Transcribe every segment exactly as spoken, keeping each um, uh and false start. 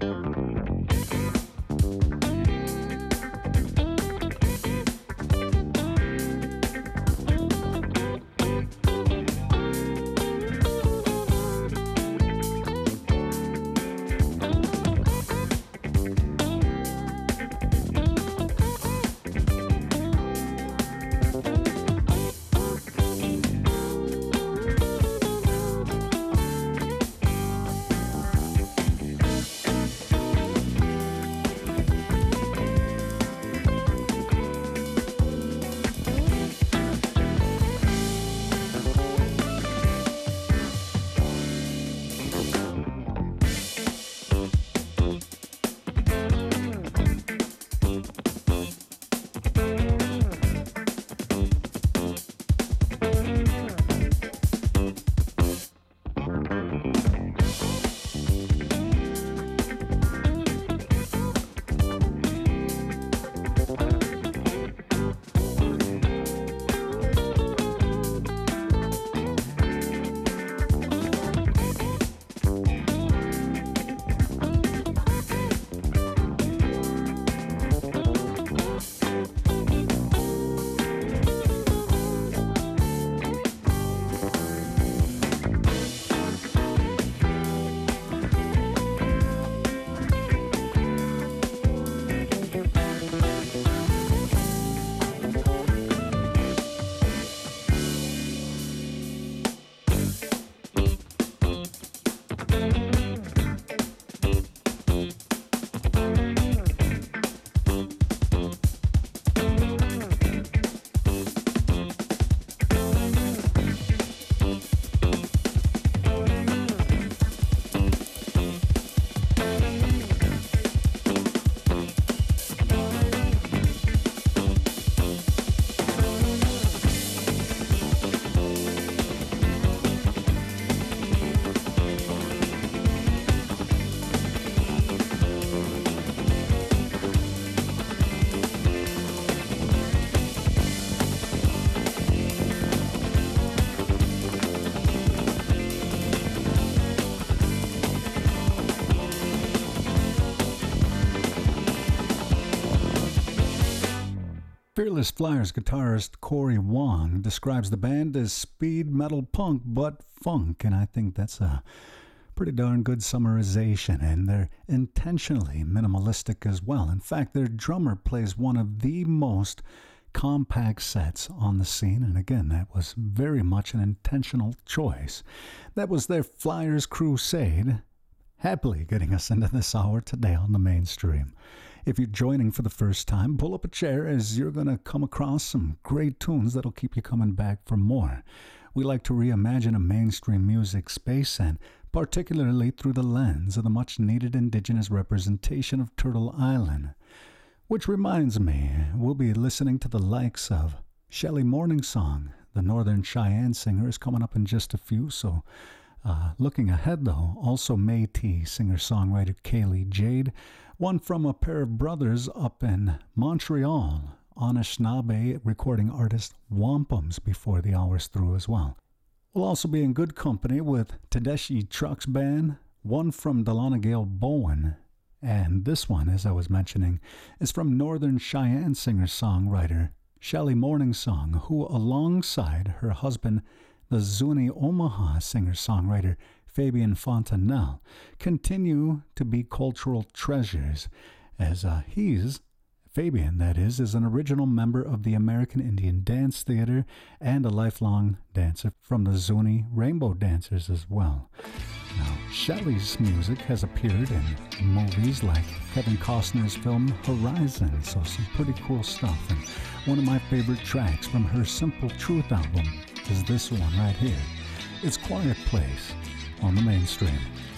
Fearless Flyers guitarist Corey Wong describes the band as speed metal punk but funk, and I think that's a pretty darn good summarization, and they're intentionally minimalistic as well. In fact, their drummer plays one of the most compact sets on the scene, and again, that was very much an intentional choice. That was their Flyers Crusade, happily getting us into this hour today on the Mainstream. If you're joining for the first time, pull up a chair, as you're going to come across some great tunes that'll keep you coming back for more. We like to reimagine a mainstream music space, and particularly through the lens of the much-needed indigenous representation of Turtle Island. Which reminds me, we'll be listening to the likes of Shelley Morningsong, the Northern Cheyenne singer, is coming up in just a few, so uh, looking ahead though, also Métis singer-songwriter Kaylee Jade, one from a pair of brothers up in Montreal, Anishinaabe recording artist Wampums, before the hour's through as well. We'll also be in good company with Tedeschi Trucks Band, one from Dalanagale Bowen, and this one, as I was mentioning, is from Northern Cheyenne singer-songwriter Shelley Morningsong, who alongside her husband, the Zuni Omaha singer-songwriter Fabian Fontanelle, continue to be cultural treasures, as uh, he's, Fabian that is, is an original member of the American Indian Dance Theater and a lifelong dancer from the Zuni Rainbow Dancers as well. Now, Shelley's music has appeared in movies like Kevin Costner's film Horizon, so some pretty cool stuff. And one of my favorite tracks from her Simple Truth album is this one right here. It's Quiet Place on the Mainstream.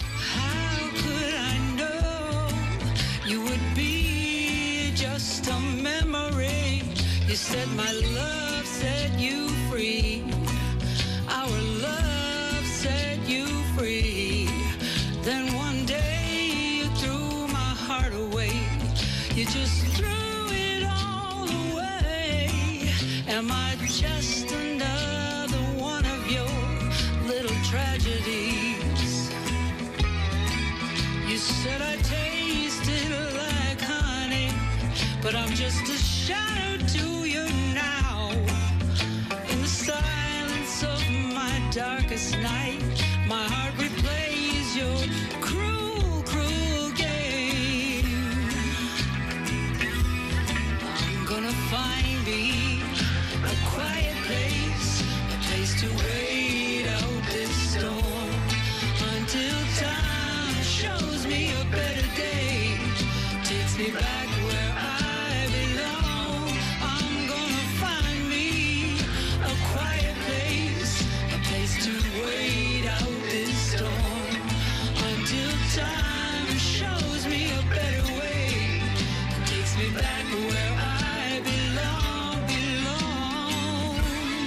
How could I know you would be just a memory? You said my love set you free. Our love set you free. Then one day you threw my heart away. You just threw it all away. Am I just another one of your little tragedies? You said I'd take but I'm just a shadow to you now. In the silence of my darkest night, my heart replays your cruel, cruel game. I'm gonna find me a quiet place, a place to wait out this storm until time shows me a better day, takes me back where I belong. I'm gonna find me a quiet place, a place to wait out this storm until time shows me a better way, takes me back where I belong, belong.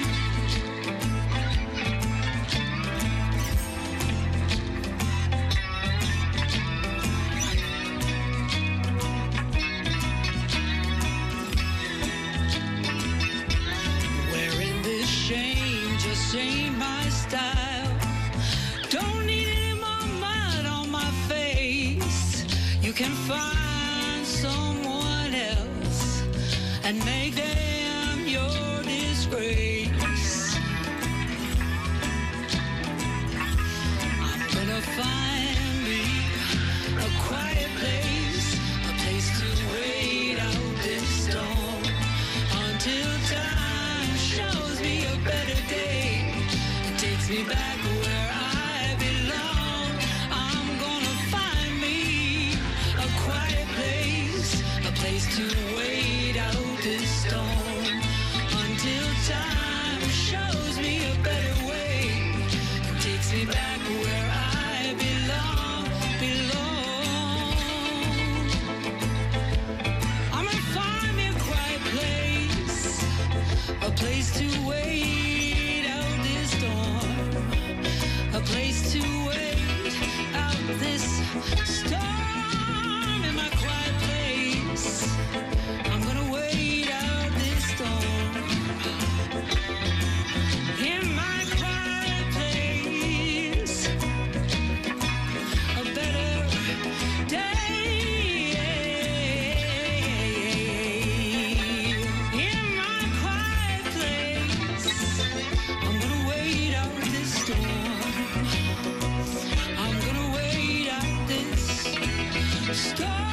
Wearing this shame just ain't my style. Don't need any more mud on my face. You can find someone else and make them your disgrace. I'm gonna find me a quiet place, a place to wait out this storm until time shows me a better day, and takes me back where I belong. I'm gonna find me a quiet place, a place to wait out this storm until time shows me a better way, and takes me back where I belong, belong. I'm gonna find me a quiet place, a place to wait out this storm, a place to wait out this storm. In my quiet place, I'm gonna wait out this storm. In my quiet place, a better day. In my quiet place, I'm gonna wait out this storm. I'm gonna wait out this storm.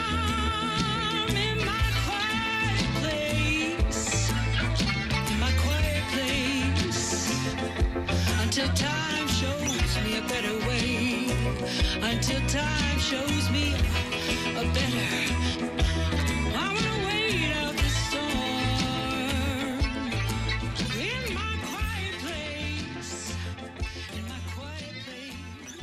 In my quiet place, in my quiet place, until time shows me a better way, until time shows me a better. I wanna wait out the storm. In my quiet place, in my quiet place.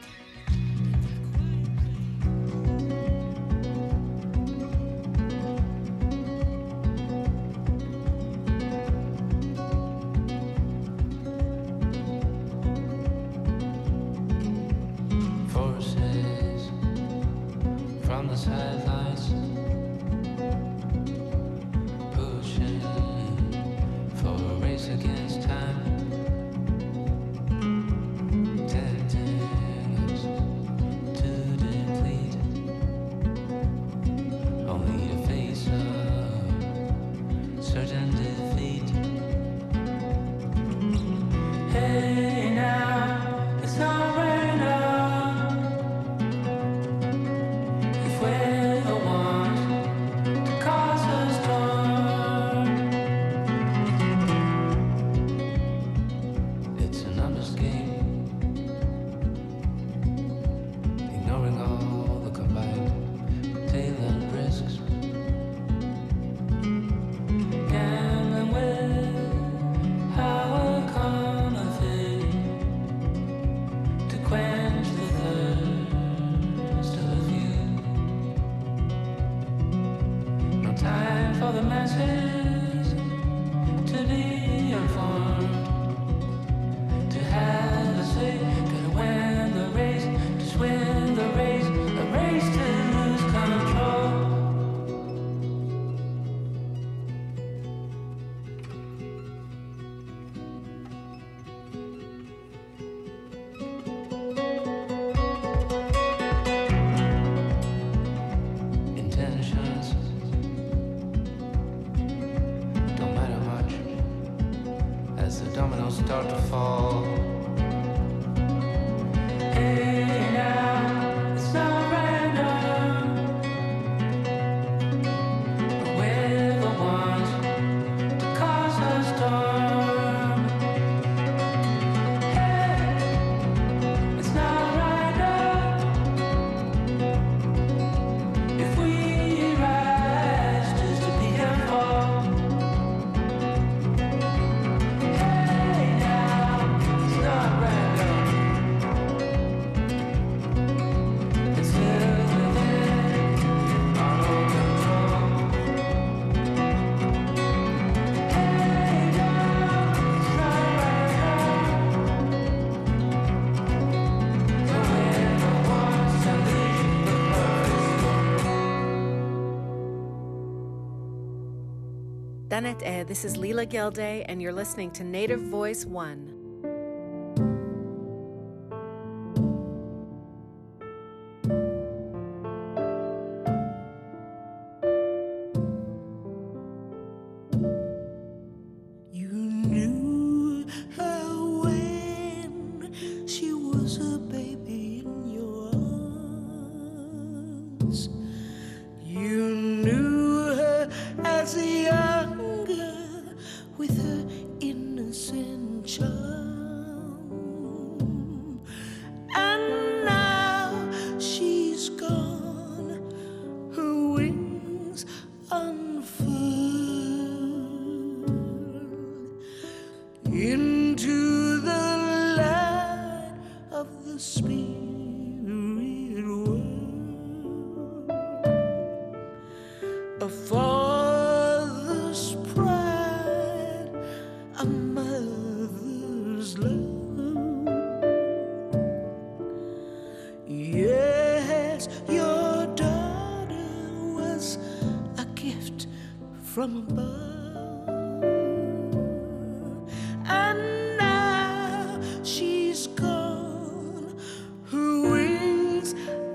Forces from the sidelines, pushing for a race against time, tempting us to deplete, only to face a certain defeat. Hey now, it's not right now. If we're the ones to cause a storm, it's a numbers game, ignoring all the combined tail and risks, gambling with how cometh it to quench the thirst of you. No time for the masses to be informed, to have a say, gotta win the race, just win the race, a race to lose control. Intentions to fall. Hey now, it's not random, but we're the ones to cause a storm. Hey, it's not random if we rise just to be and fall. Hey now, it's not random. It's lived within our own control. Hey now, it's not random. So we're the ones to lead the purpose. Danet e, this is Leela Gilday, and you're listening to Native Voice One. You knew her when she was a baby in your arms. You knew her as a young girl with her innocent charm. And now she's gone, her wings unfurled into the light of the spirit world. A father's pride, a mother's love. Yes, your daughter was a gift from above, and now she's gone, her wings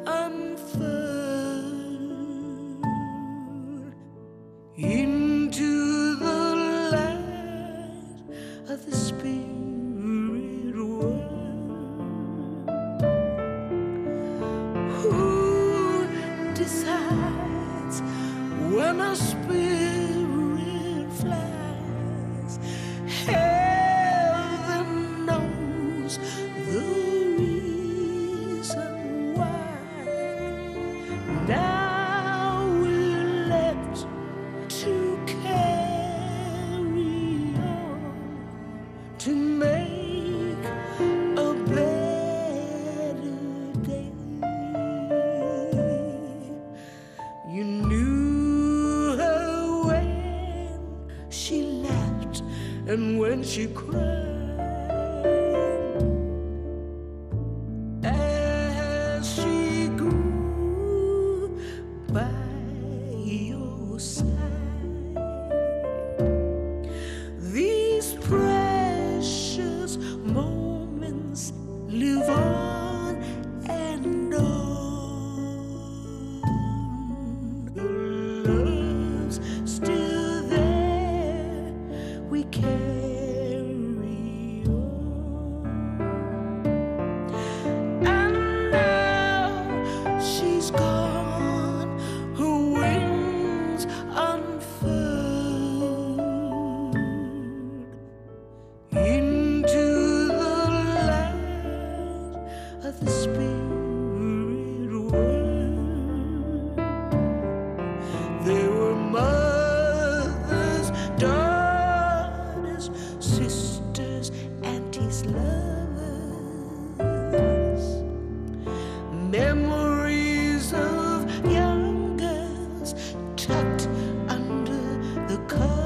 unfurled into the light of the spirit world. Who decides when a spirit flies? Heaven knows the reason why. Now we're left to carry on, to make a better day. You knew her when she laughed and when she cried. As she grew by your side, these precious moments live on and on. The love's still there, we carry on. And now she's gone, her wings unfurled into the light of the spirit world. There were mothers, daughters, sisters, aunties, lovers. Memories of young girls tucked under the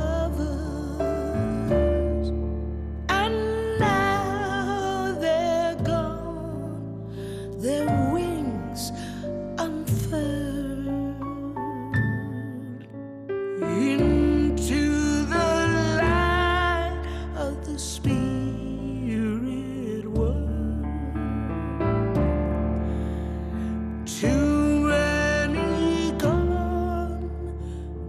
covers. And now they're gone, their wings unfurled into the light of the spirit world. Too many gone,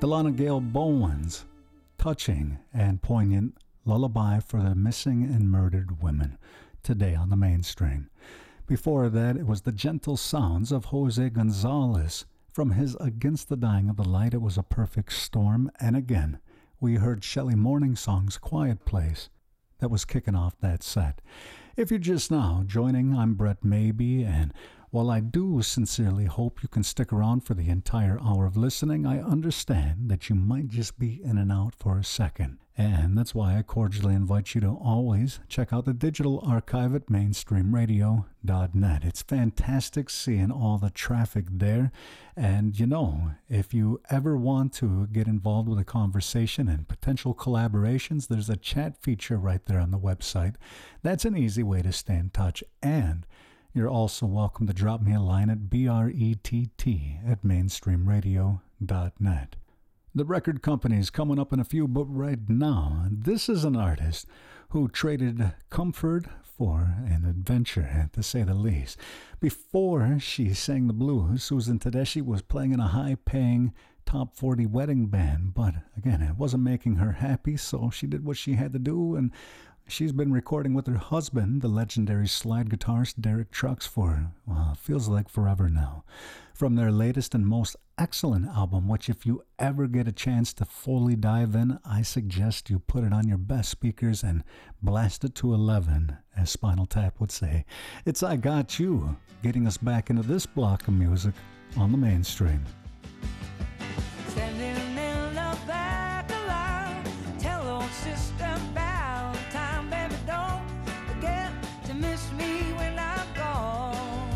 Delana Gale Bowen's touching and poignant lullaby for the missing and murdered women, today on the mainstream. Before that, it was the gentle sounds of Jose Gonzalez from his Against the Dying of the Light. It was a perfect storm. And again, we heard Shelley Morningsong's Quiet Place. That was kicking off that set. If you're just now joining, I'm Brett Maybe, and while I do sincerely hope you can stick around for the entire hour of listening, I understand that you might just be in and out for a second. And that's why I cordially invite you to always check out the digital archive at mainstream radio dot net. It's fantastic seeing all the traffic there. And you know, if you ever want to get involved with a conversation and potential collaborations, there's a chat feature right there on the website. That's an easy way to stay in touch. And you're also welcome to drop me a line at brett at mainstream radio dot net. The record company's coming up in a few, but right now, this is an artist who traded comfort for an adventure, to say the least. Before she sang the blues, Susan Tedeschi was playing in a high-paying top forty wedding band, but again, it wasn't making her happy, so she did what she had to do, and she's been recording with her husband, the legendary slide guitarist Derek Trucks, for, well, feels like forever now. From their latest and most excellent album, which if you ever get a chance to fully dive in, I suggest you put it on your best speakers and blast it to eleven, as Spinal Tap would say. It's I Got You, getting us back into this block of music on the mainstream. Standing in the back line, tell old sister Valentine, baby, don't forget to miss me when I'm gone.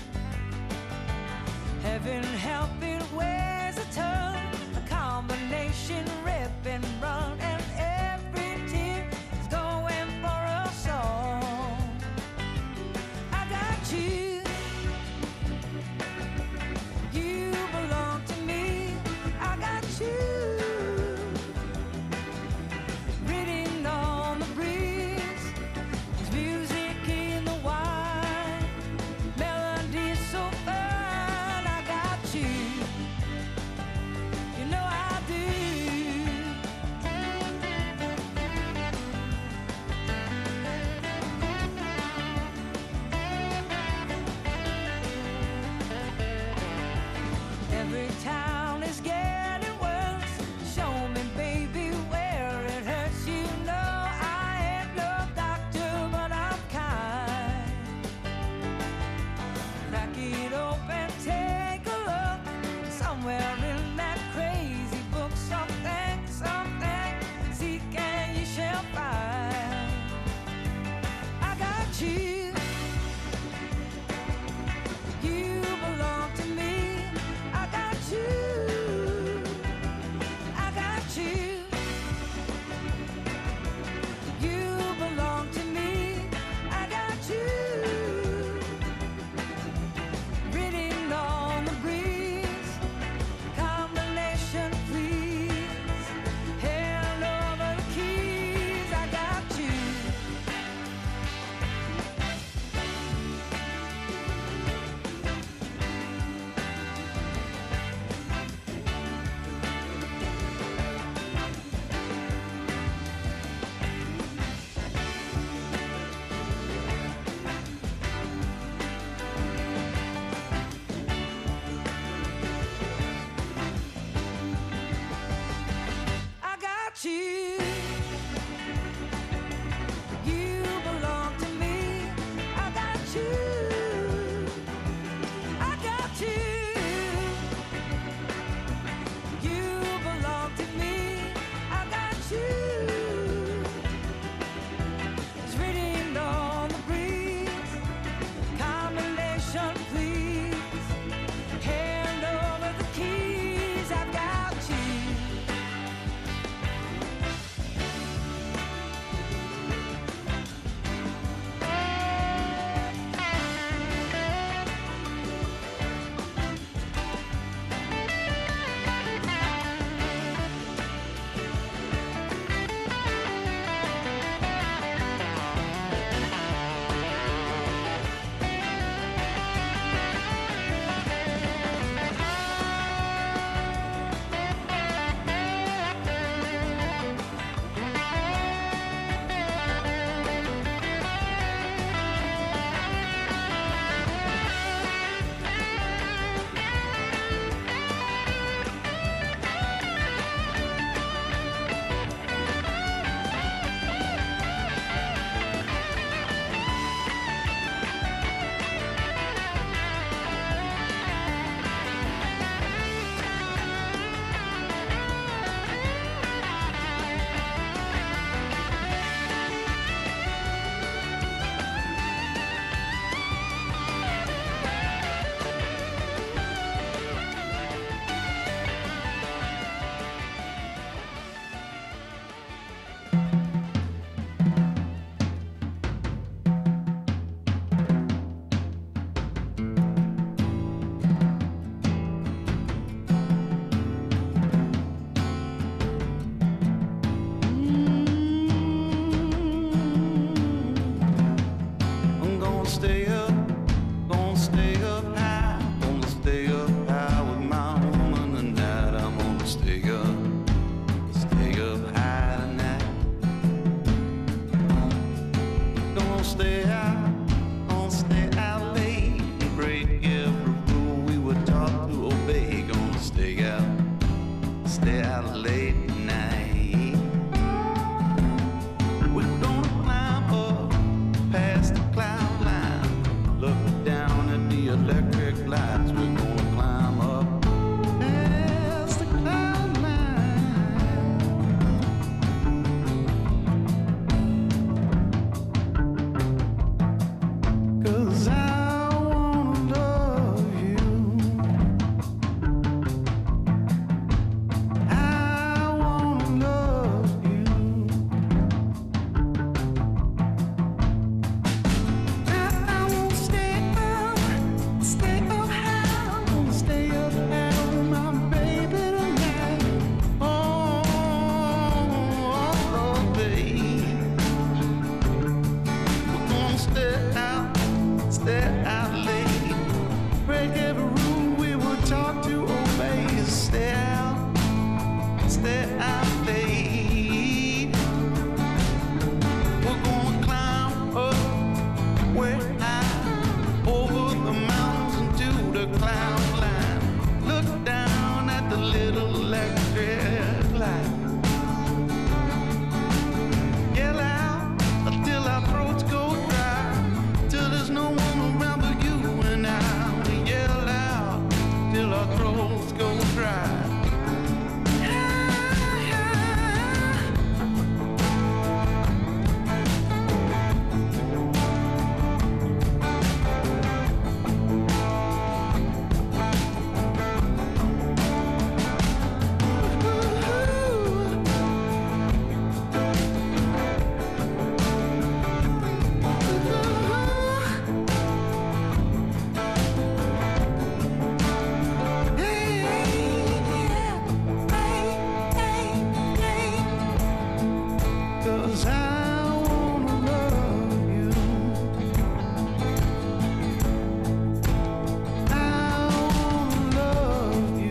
Heaven help it, where's a turn, a combination rip and run, and every tear is going for a song. I got you, you belong to me. I got you, written on the breeze. There's music in the wine, melodies so fine. I got you, you know I do. Every town is getting worse. Show me, baby, where it hurts. You know I ain't no doctor, but I'm kind. Crack it open, take a look. Somewhere in that crazy book, something, something, seek and you shall find. I got you, you belong to me. I got you, I got you, you belong to me. I got you, written on the breeze, combination please, hand over the keys. I got you. I got you, you belong to me. I got you, I got you, you belong to me. I got you, it's written on the breeze, combination please, hand over the keys. I got you. stay up, gonna stay up high, gonna stay up high with my woman tonight. I'm gonna stay up, stay up high tonight. Gonna stay out, gonna stay out late and break every rule we were taught to obey. Gonna stay out, stay out late tonight. We're gonna climb up past the cloud line, look down at the electric lights. We're gonna climb up past the cloud line. 'Cause I wanna love you. I wanna love you. I, I won't stay up, stay up high, I wanna stay up high with my baby tonight. Oh, oh, oh, babe. We're gonna stay out, stay out late, break every rule we were taught to obey. Stay out, stay out late. We're gonna climb up way high over the mountains into the cloud line. Look down at the little electric light. Yell out until our throats go dry, till there's no one around but you and I. We yell out till our throats go dry. Cause I wanna love you. I wanna love you.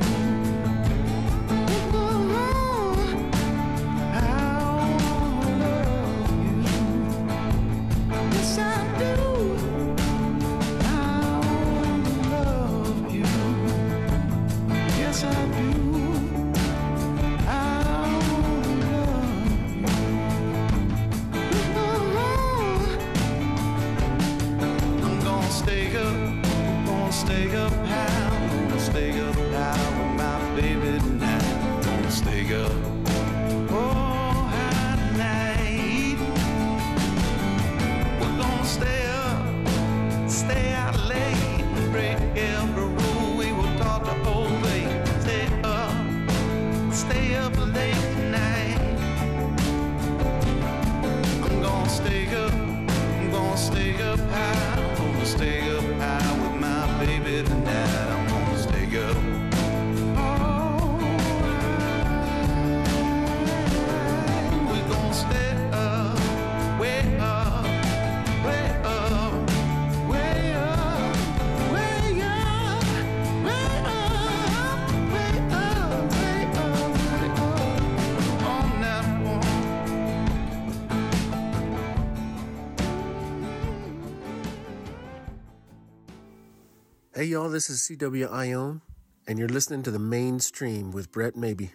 I wanna love you. Yes, I do. I wanna love you. Yes, I do. I wanna love you. I'm gonna stay up, gonna stay up high, gonna stay up high with my baby tonight. Gonna stay up, oh, high tonight. We're gonna stay up, stay out late, and break every rule we were taught to obey. Stay up, stay up late tonight. I'm gonna stay up, I'm gonna stay up high, I'm gonna stay up high with my baby tonight. I'm gonna stay up. We're gonna stay up, way up, way up, way up, way up, way up, way up, way up, way up, on that one. Hey y'all, this is C W Ione, and you're listening to The Mainstream with Brett Maybe.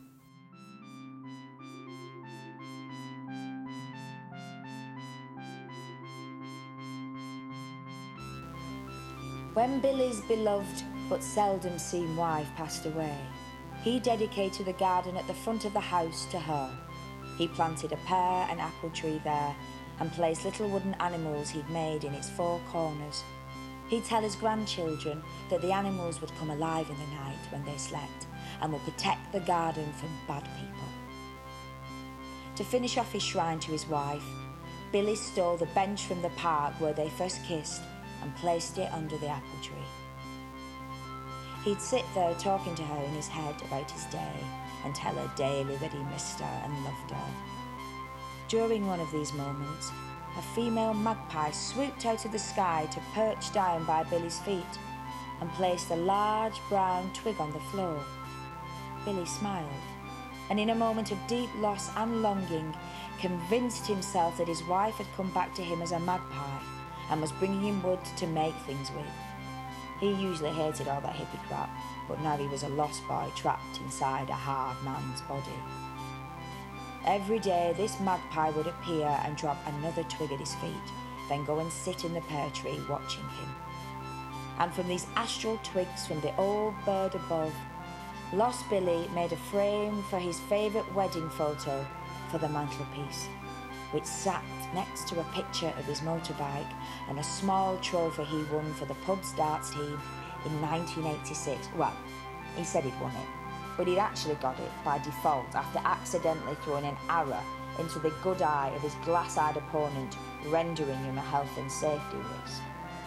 When Billy's beloved but seldom seen wife passed away, he dedicated the garden at the front of the house to her. He planted a pear and apple tree there and placed little wooden animals he'd made in its four corners. He'd tell his grandchildren that the animals would come alive in the night when they slept and would protect the garden from bad people. To finish off his shrine to his wife, Billy stole the bench from the park where they first kissed and placed it under the apple tree. He'd sit there talking to her in his head about his day and tell her daily that he missed her and loved her. During one of these moments, a female magpie swooped out of the sky to perch down by Billy's feet and placed a large brown twig on the floor. Billy smiled, and in a moment of deep loss and longing, convinced himself that his wife had come back to him as a magpie and was bringing him wood to make things with. He usually hated all that hippie crap, but now he was a lost boy trapped inside a hard man's body. Every day, this magpie would appear and drop another twig at his feet, then go and sit in the pear tree watching him. And from these astral twigs from the old bird above, Lost Billy made a frame for his favourite wedding photo for the mantelpiece, which sat next to a picture of his motorbike and a small trophy he won for the pub's darts team in nineteen eighty-six. Well, he said he'd won it, but he'd actually got it by default after accidentally throwing an arrow into the good eye of his glass-eyed opponent, rendering him a health and safety risk.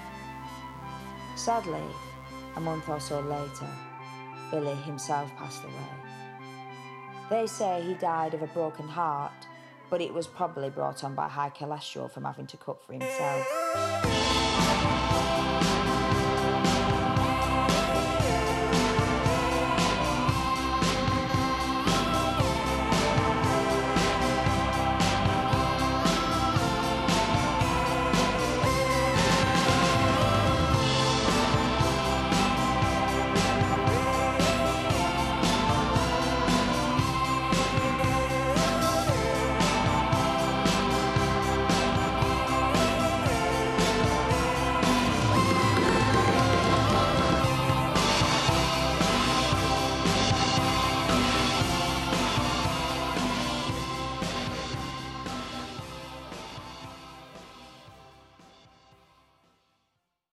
Sadly, a month or so later, Billy himself passed away. They say he died of a broken heart, but it was probably brought on by high cholesterol from having to cook for himself.